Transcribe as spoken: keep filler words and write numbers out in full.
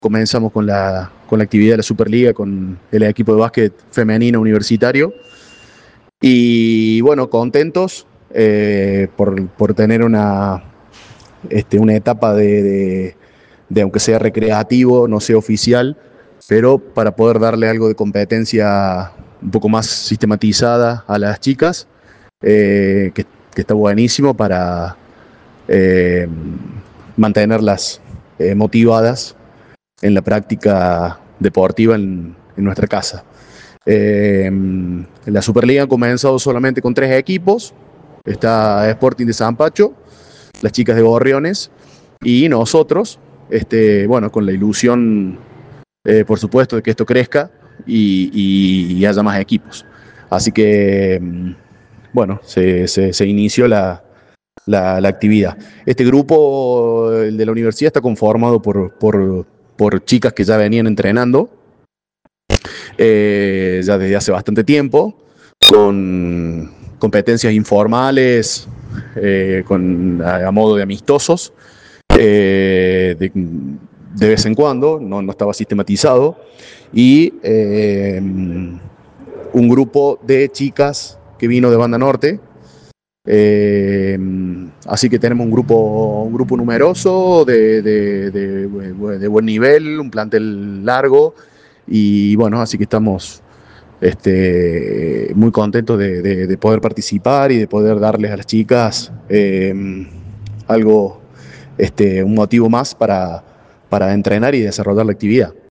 comenzamos con la, con la actividad de la Superliga, con el equipo de básquet femenino universitario. Y bueno, contentos eh, por, por tener una, este, una etapa de, de, de, aunque sea recreativo, no sea oficial, pero para poder darle algo de competencia un poco más sistematizada a las chicas, eh, que, que está buenísimo para eh, mantenerlas eh, motivadas en la práctica deportiva en, en nuestra casa. Eh, la Superliga ha comenzado solamente con tres equipos. Está Sporting de Zampacho, las chicas de Gorriones y nosotros, este, bueno, con la ilusión, eh, por supuesto, de que esto crezca y, y, y haya más equipos. Así que, bueno, se, se, se inició la, la, la, actividad. Este grupo, el de la universidad, está conformado por, por, por chicas que ya venían entrenando eh, ya desde hace bastante tiempo, con competencias informales, eh, con, a, a modo de amistosos, eh, de, de vez en cuando, no, no estaba sistematizado, y eh, un grupo de chicas que vino de Banda Norte. Eh, así que tenemos un grupo, un grupo numeroso de, de, de, de buen nivel, un plantel largo, y bueno, así que estamos este, muy contentos de, de, de poder participar y de poder darles a las chicas eh, algo, este, un motivo más para, para entrenar y desarrollar la actividad.